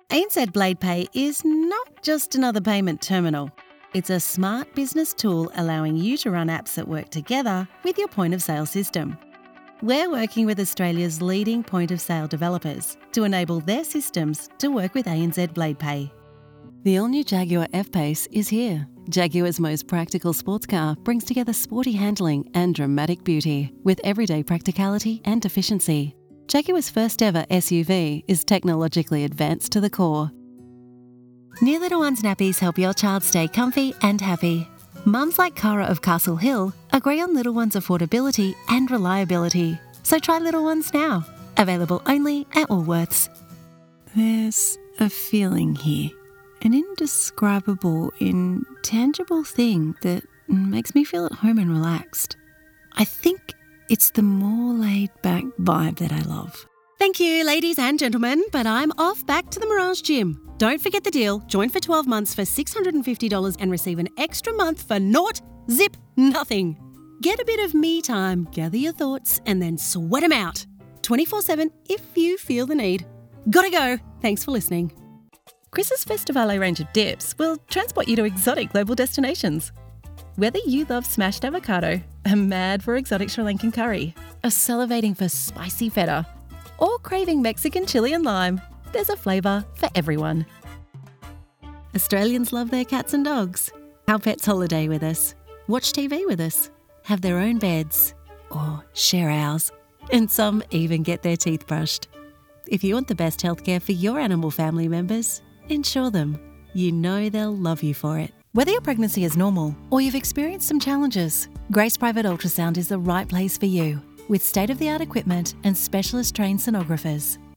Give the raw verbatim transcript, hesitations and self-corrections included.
A N Z Blade Pay is not just another payment terminal. It's a smart business tool allowing you to run apps that work together with your point of sale system. We're working with Australia's leading point of sale developers to enable their systems to work with A N Z Blade Pay. The all-new Jaguar F-Pace is here. Jaguar's most practical sports car brings together sporty handling and dramatic beauty with everyday practicality and efficiency. Jaguar's first ever S U V is technologically advanced to the core. New Little Ones nappies help your child stay comfy and happy. Mums like Cara of Castle Hill agree on Little Ones affordability and reliability. So try Little Ones now. Available only at Woolworths. There's a feeling here. An indescribable, intangible thing that makes me feel at home and relaxed. I think it's the more laid-back vibe that I love. Thank you, ladies and gentlemen, but I'm off back to the Mirage Gym. Don't forget the deal. Join for twelve months for six hundred fifty dollars and receive an extra month for naught, zip, nothing. Get a bit of me time, gather your thoughts, and then sweat them out. twenty-four seven if you feel the need. Gotta go. Thanks for listening. Chris's Festivale range of dips will transport you to exotic global destinations. Whether you love smashed avocado, are mad for exotic Sri Lankan curry, are salivating for spicy feta, or craving Mexican chili and lime, there's a flavour for everyone. Australians love their cats and dogs. Our pets holiday with us, watch T V with us, have their own beds, or share ours, and some even get their teeth brushed. If you want the best healthcare for your animal family members, insure them. You know they'll love you for it. Whether your pregnancy is normal or you've experienced some challenges, Grace Private Ultrasound is the right place for you with state-of-the-art equipment and specialist trained sonographers.